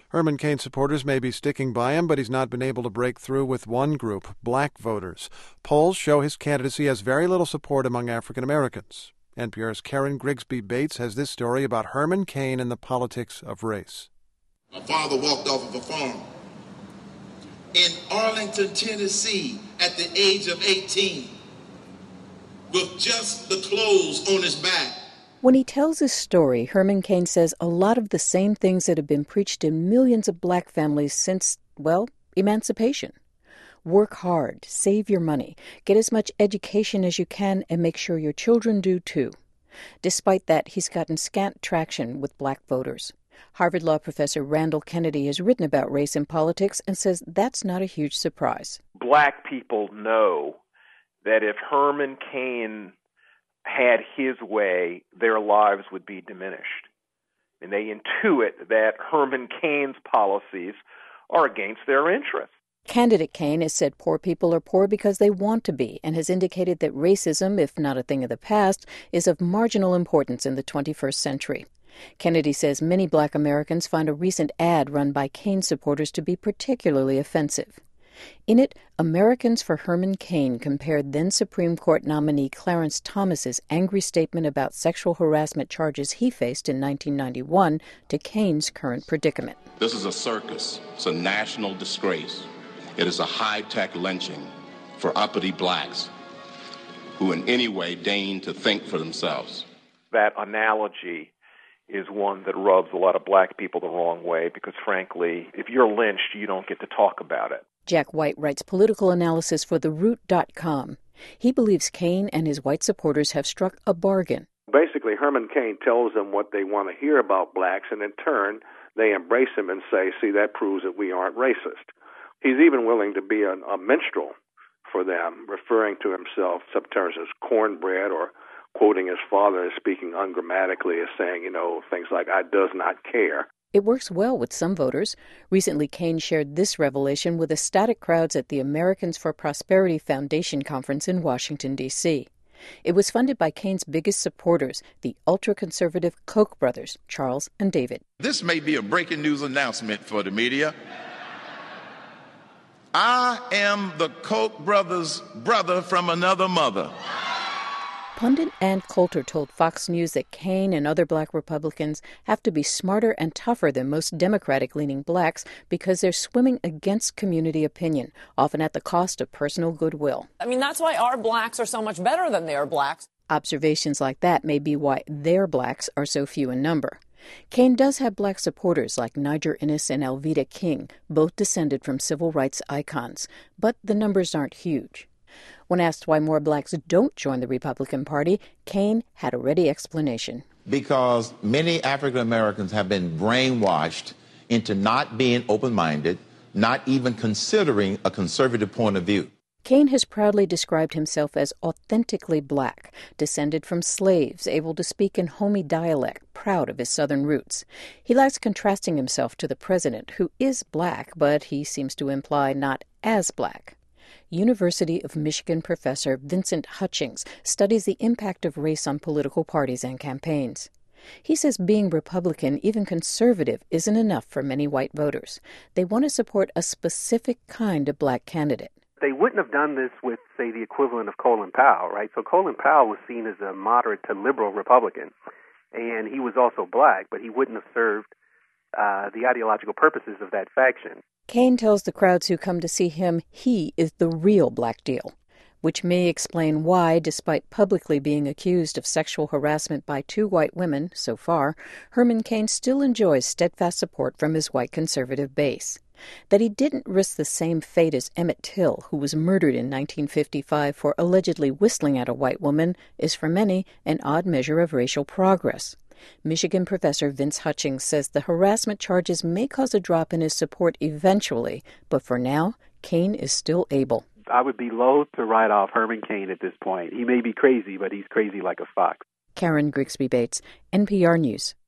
Herman Cain supporters may be sticking by him, but he's not been able to break through with one group, black voters. Polls show his candidacy has very little support among African Americans. NPR's Karen Grigsby Bates has this story about Herman Cain and the politics of race. My father walked off of a farm in Arlington, Tennessee, at the age of 18, with just the clothes on his back. When he tells his story, Herman Cain says a lot of the same things that have been preached in millions of black families since, well, emancipation. Work hard, save your money, get as much education as you can, and make sure your children do too. Despite that, he's gotten scant traction with black voters. Harvard Law professor Randall Kennedy has written about race in politics and says that's not a huge surprise. Black people know that if Herman Cain had his way, their lives would be diminished. And they intuit that Herman Cain's policies are against their interests. Candidate Cain has said poor people are poor because they want to be, and has indicated that racism, if not a thing of the past, is of marginal importance in the 21st century. Kennedy says many black Americans find a recent ad run by Cain supporters to be particularly offensive. In it, Americans for Herman Cain compared then-Supreme Court nominee Clarence Thomas's angry statement about sexual harassment charges he faced in 1991 to Cain's current predicament. This is a circus. It's a national disgrace. It is a high-tech lynching for uppity blacks who in any way deign to think for themselves. That analogy is one that rubs a lot of black people the wrong way because, frankly, if you're lynched, you don't get to talk about it. Jack White writes political analysis for TheRoot.com. He believes Cain and his white supporters have struck a bargain. Basically, Herman Cain tells them what they want to hear about blacks, and in turn, they embrace him and say, see, that proves that we aren't racist. He's even willing to be a minstrel for them, referring to himself sometimes as cornbread, or quoting his father as speaking ungrammatically, as saying, things like, I does not care. It works well with some voters. Recently, Cain shared this revelation with ecstatic crowds at the Americans for Prosperity Foundation conference in Washington, D.C. It was funded by Cain's biggest supporters, the ultra-conservative Koch brothers, Charles and David. This may be a breaking news announcement for the media. I am the Koch brothers' brother from another mother. Pundit Ann Coulter told Fox News that Cain and other black Republicans have to be smarter and tougher than most Democratic-leaning blacks because they're swimming against community opinion, often at the cost of personal goodwill. I mean, that's why our blacks are so much better than their blacks. Observations like that may be why their blacks are so few in number. Cain does have black supporters like Niger Innis and Alveda King, both descended from civil rights icons, but the numbers aren't huge. When asked why more blacks don't join the Republican Party, Cain had a ready explanation. Because many African Americans have been brainwashed into not being open-minded, not even considering a conservative point of view. Cain has proudly described himself as authentically black, descended from slaves, able to speak in Homey dialect, proud of his Southern roots. He likes contrasting himself to the president, who is black, but he seems to imply not as black. University of Michigan professor Vincent Hutchings studies the impact of race on political parties and campaigns. He says being Republican, even conservative, isn't enough for many white voters. They want to support a specific kind of black candidate. They wouldn't have done this with, say, the equivalent of Colin Powell, right? So Colin Powell was seen as a moderate to liberal Republican, and he was also black, but he wouldn't have served the ideological purposes of that faction. Cain tells the crowds who come to see him he is the real black deal, which may explain why, despite publicly being accused of sexual harassment by two white women so far, Herman Cain still enjoys steadfast support from his white conservative base. That he didn't risk the same fate as Emmett Till, who was murdered in 1955 for allegedly whistling at a white woman, is for many an odd measure of racial progress. Michigan professor Vince Hutchings says the harassment charges may cause a drop in his support eventually, but for now, Cain is still able. I would be loath to write off Herman Cain at this point. He may be crazy, but he's crazy like a fox. Karen Grigsby Bates, NPR News.